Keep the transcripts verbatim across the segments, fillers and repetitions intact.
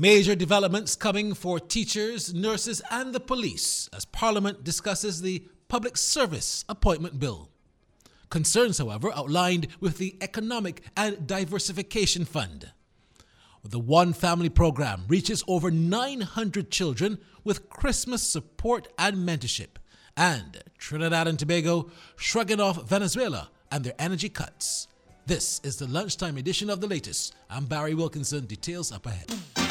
Major developments coming for teachers, nurses and the police as Parliament discusses the Public Service Appointment Bill. Concerns, however, outlined with the Economic and Diversification Fund. The One Family program reaches over nine hundred children with Christmas support and mentorship. And Trinidad and Tobago shrugging off Venezuela and their energy cuts. This is the lunchtime edition of The Latest. I'm Barry Wilkinson. Details up ahead.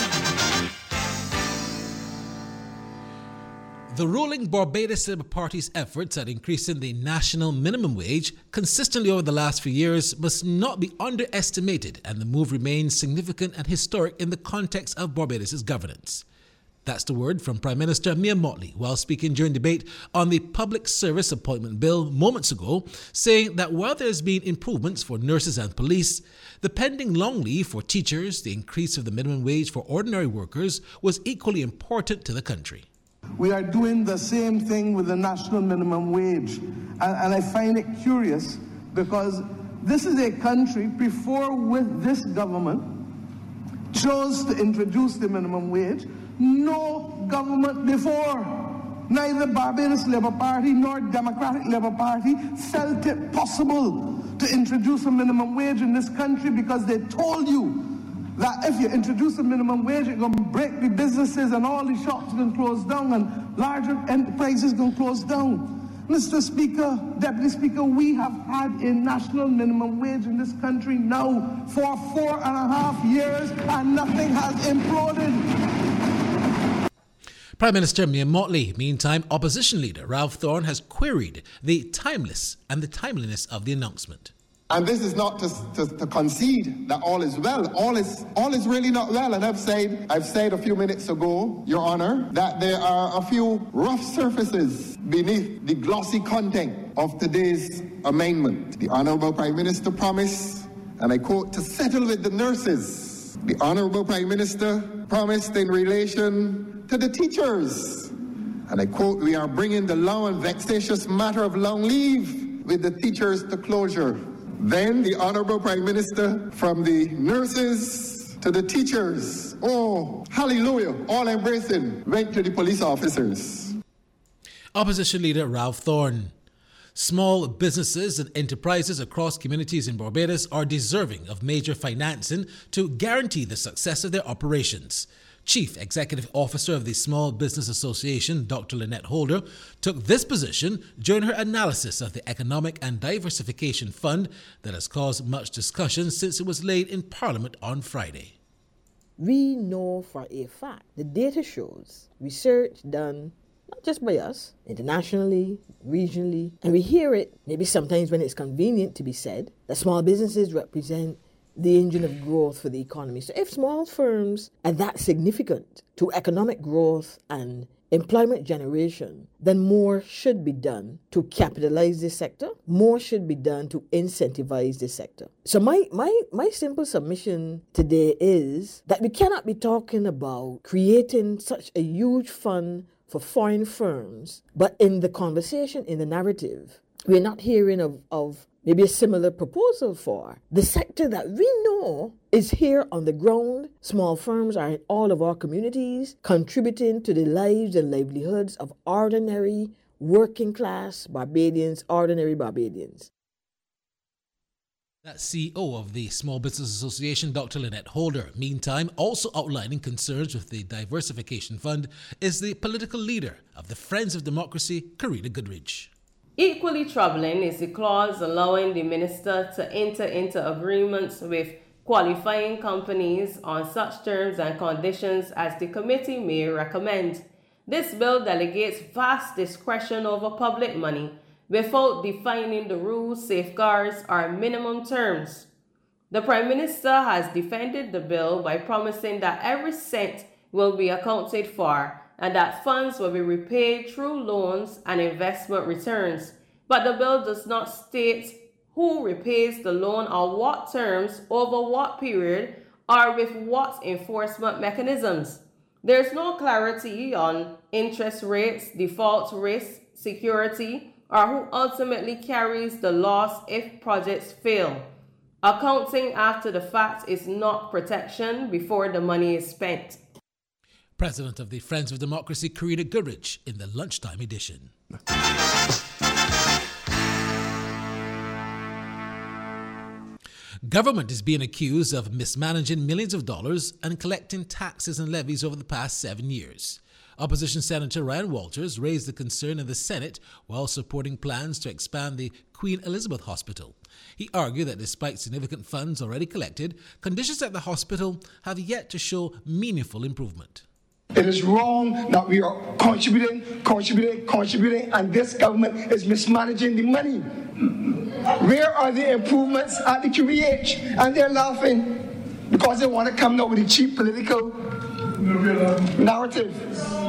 The ruling Barbados Labour Party's efforts at increasing the national minimum wage consistently over the last few years must not be underestimated, and the move remains significant and historic in the context of Barbados' governance. That's the word from Prime Minister Mia Mottley while speaking during debate on the Public Service Appointment Bill moments ago, saying that while there's been improvements for nurses and police, the pending long leave for teachers, the increase of the minimum wage for ordinary workers was equally important to the country. We are doing the same thing with the national minimum wage. And, and I find it curious because this is a country before with this government chose to introduce the minimum wage. No government before, neither Barbados Labour Party nor Democratic Labour Party felt it possible to introduce a minimum wage in this country because they told you that if you introduce a minimum wage, it's going to break the businesses and all the shops are going to close down and larger enterprises are going to close down. Mister Speaker, Deputy Speaker, we have had a national minimum wage in this country now for four and a half years and nothing has imploded. Prime Minister Mia Mottley. Meantime, opposition leader Ralph Thorne has queried the timeless and the timeliness of the announcement. And this is not to, to, to concede that all is well. All is all is really not well. And I've said, I've said a few minutes ago, Your Honour, that there are a few rough surfaces beneath the glossy content of today's amendment. The Honourable Prime Minister promised, and I quote, to settle with the nurses. The Honourable Prime Minister promised in relation to the teachers. And I quote, we are bringing the long and vexatious matter of long leave with the teachers to closure. Then the Honourable Prime Minister, from the nurses to the teachers, oh, hallelujah, all embracing, went to the police officers. Opposition leader Ralph Thorne. Small businesses and enterprises across communities in Barbados are deserving of major financing to guarantee the success of their operations. Chief Executive Officer of the Small Business Association, Doctor Lynette Holder, took this position during her analysis of the Economic and Diversification Fund that has caused much discussion since it was laid in Parliament on Friday. We know for a fact, the data shows, research done not just by us, internationally, regionally, and we hear it maybe sometimes when it's convenient to be said, that small businesses represent the engine of growth for the economy. So if small firms are that significant to economic growth and employment generation, then more should be done to capitalize this sector. More should be done to incentivize this sector. So my, my, my simple submission today is that we cannot be talking about creating such a huge fund for foreign firms, but in the conversation, in the narrative, we're not hearing of, of maybe a similar proposal for the sector that we know is here on the ground. Small firms are in all of our communities, contributing to the lives and livelihoods of ordinary working class Barbadians, ordinary Barbadians. That's C E O of the Small Business Association, Doctor Lynette Holder. Meantime, also outlining concerns with the Diversification Fund is the political leader of the Friends of Democracy, Karina Goodridge. Equally troubling is the clause allowing the minister to enter into agreements with qualifying companies on such terms and conditions as the committee may recommend. This bill delegates vast discretion over public money without defining the rules, safeguards, or minimum terms. The Prime Minister has defended the bill by promising that every cent will be accounted for and that funds will be repaid through loans and investment returns. But the bill does not state who repays the loan or what terms, over what period, or with what enforcement mechanisms. There's no clarity on interest rates, default risk, security, or who ultimately carries the loss if projects fail. Accounting after the fact is not protection before the money is spent. President of the Friends of Democracy, Karina Goodrich, in the Lunchtime edition. Government is being accused of mismanaging millions of dollars and collecting taxes and levies over the past seven years. Opposition Senator Ryan Walters raised the concern in the Senate while supporting plans to expand the Queen Elizabeth Hospital. He argued that despite significant funds already collected, conditions at the hospital have yet to show meaningful improvement. It is wrong that we are contributing, contributing, contributing, and this government is mismanaging the money. Where are the improvements at the Q E H? And they're laughing because they want to come out with a cheap political narrative.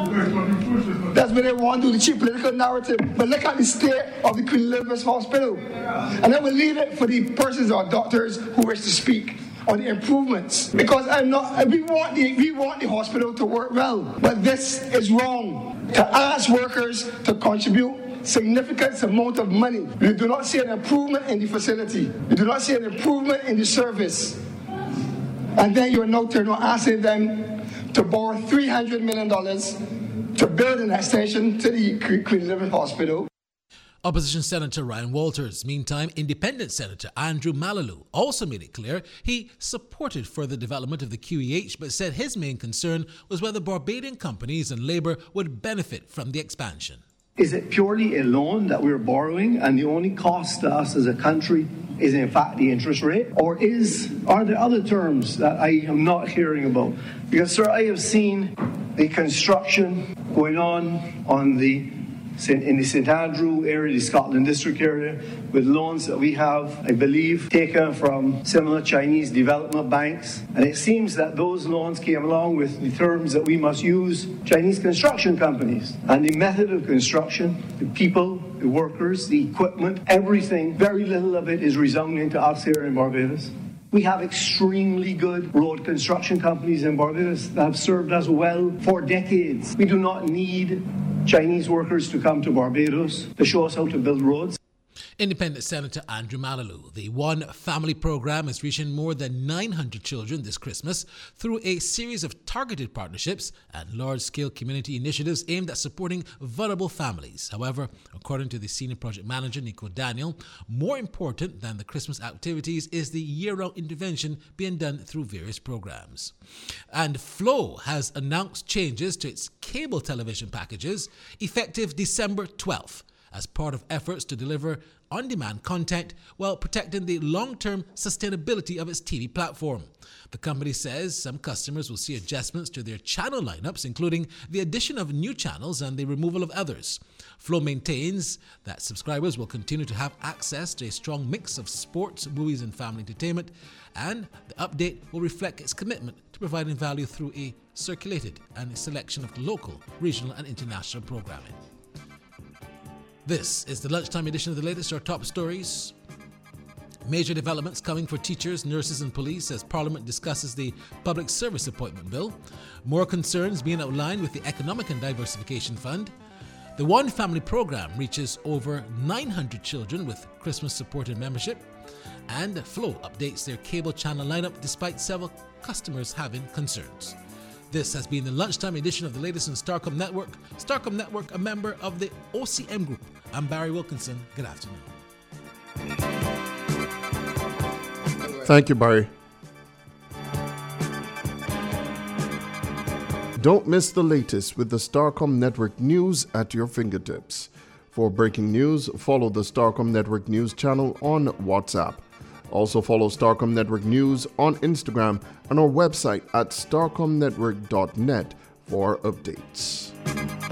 That's what they want to do, the cheap political narrative. But look at the state of the Queen Elizabeth Hospital. And I will leave it for the persons or doctors who wish to speak on the improvements, because I'm not. We want the we want the hospital to work well, but this is wrong. To ask workers to contribute significant amount of money, you do not see an improvement in the facility. You do not see an improvement in the service, and then you're now turning asking them to borrow three hundred million dollars to build an extension to the Queen Elizabeth Hospital. Opposition Senator Ryan Walters. Meantime, Independent Senator Andrew Mallalieu also made it clear he supported further development of the Q E H, but said his main concern was whether Barbadian companies and Labour would benefit from the expansion. Is it purely a loan that we're borrowing and the only cost to us as a country is in fact the interest rate? Or is are there other terms that I am not hearing about? Because, sir, I have seen the construction going on on the in the Saint Andrew area, the Scotland District area, with loans that we have, I believe, taken from similar Chinese development banks. And it seems that those loans came along with the terms that we must use Chinese construction companies. And the method of construction, the people, the workers, the equipment, everything, very little of it is resounding to us here in Barbados. We have extremely good road construction companies in Barbados that have served us well for decades. We do not need Chinese workers to come to Barbados to show us how to build roads. Independent Senator Andrew Mallalieu. The One Family program is reaching more than nine hundred children this Christmas through a series of targeted partnerships and large-scale community initiatives aimed at supporting vulnerable families. However, according to the Senior Project Manager, Nico Daniel, more important than the Christmas activities is the year-round intervention being done through various programs. And Flow has announced changes to its cable television packages effective December twelfth. As part of efforts to deliver on-demand content while protecting the long-term sustainability of its T V platform. The company says some customers will see adjustments to their channel lineups, including the addition of new channels and the removal of others. Flow maintains that subscribers will continue to have access to a strong mix of sports, movies, and family entertainment, and the update will reflect its commitment to providing value through a circulated and a selection of local, regional, and international programming. This is the lunchtime edition of the latest, our top stories. Major developments coming for teachers, nurses and police as Parliament discusses the Public Service Appointment Bill. More concerns being outlined with the Economic and Diversification Fund. The One Family program reaches over nine hundred children with Christmas supported membership. And Flow updates their cable channel lineup despite several customers having concerns. This has been the lunchtime edition of the latest in Starcom Network. Starcom Network, a member of the O C M Group. I'm Barry Wilkinson. Good afternoon. Thank you, Barry. Don't miss the latest with the Starcom Network news at your fingertips. For breaking news, follow the Starcom Network news channel on WhatsApp. Also follow Starcom Network News on Instagram and our website at starcom network dot net for updates.